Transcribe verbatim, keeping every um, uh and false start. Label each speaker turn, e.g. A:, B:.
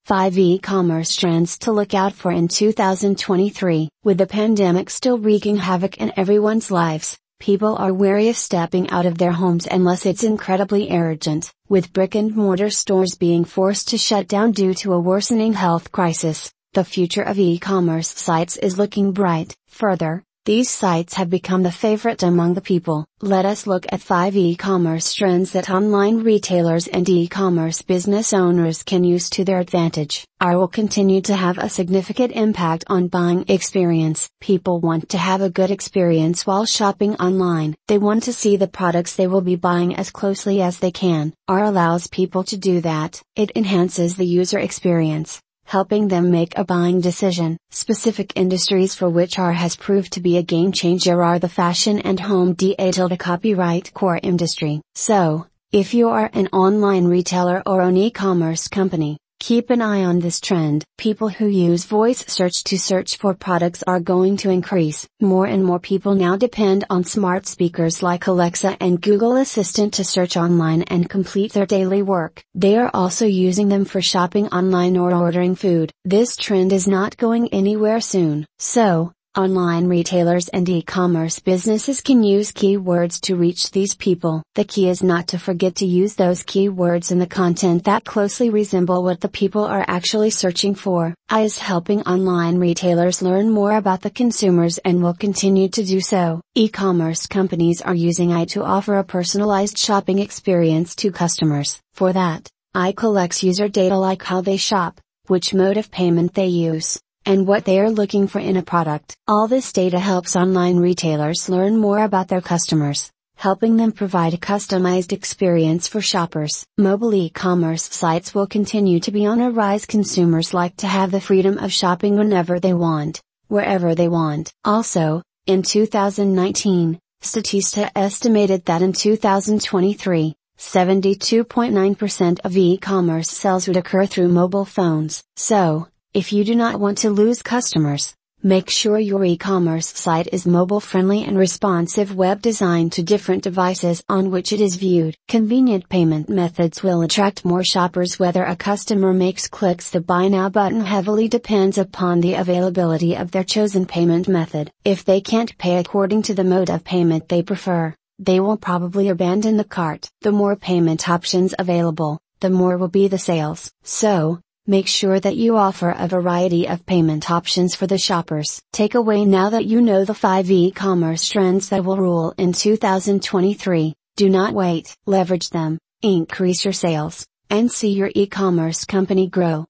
A: five e-commerce trends to look out for in two thousand twenty-three. With the pandemic still wreaking havoc in everyone's lives, people are wary of stepping out of their homes unless it's incredibly urgent. With brick-and-mortar stores being forced to shut down due to a worsening health crisis, the future of e-commerce sites is looking bright. Further, these sites have become the favorite among the people. Let us look at five e-commerce trends that online retailers and e-commerce business owners can use to their advantage. R will continue to have a significant impact on buying experience. People want to have a good experience while shopping online. They want to see the products they will be buying as closely as they can. R allows people to do that. It enhances the user experience, helping them make a buying decision. Specific industries for which R has proved to be a game changer are the fashion and home data copyright core industry. So, if you are an online retailer or an e-commerce company, keep an eye on this trend. People who use voice search to search for products are going to increase. More and more people now depend on smart speakers like Alexa and Google Assistant to search online and complete their daily work. They are also using them for shopping online or ordering food. This trend is not going anywhere soon. So, online retailers and e-commerce businesses can use keywords to reach these people. The key is not to forget to use those keywords in the content that closely resemble what the people are actually searching for. I is helping online retailers learn more about the consumers and will continue to do so. E-commerce companies are using I to offer a personalized shopping experience to customers. For that, I collects user data like how they shop, which mode of payment they use, and what they are looking for in a product. All this data helps online retailers learn more about their customers, helping them provide a customized experience for shoppers. Mobile e-commerce sites will continue to be on a rise. Consumers like to have the freedom of shopping whenever they want, wherever they want. Also, in two thousand nineteen, Statista estimated that in two thousand twenty-three, seventy-two point nine percent of e-commerce sales would occur through mobile phones. So, if you do not want to lose customers, make sure your e-commerce site is mobile-friendly and responsive web design to different devices on which it is viewed. Convenient payment methods will attract more shoppers. Whether a customer makes clicks the Buy Now button heavily depends upon the availability of their chosen payment method. If they can't pay according to the mode of payment they prefer, they will probably abandon the cart. The more payment options available, the more will be the sales. So, make sure that you offer a variety of payment options for the shoppers. Takeaway: now that you know the five e-commerce trends that will rule in two thousand twenty-three, do not wait. Leverage them, increase your sales, and see your e-commerce company grow.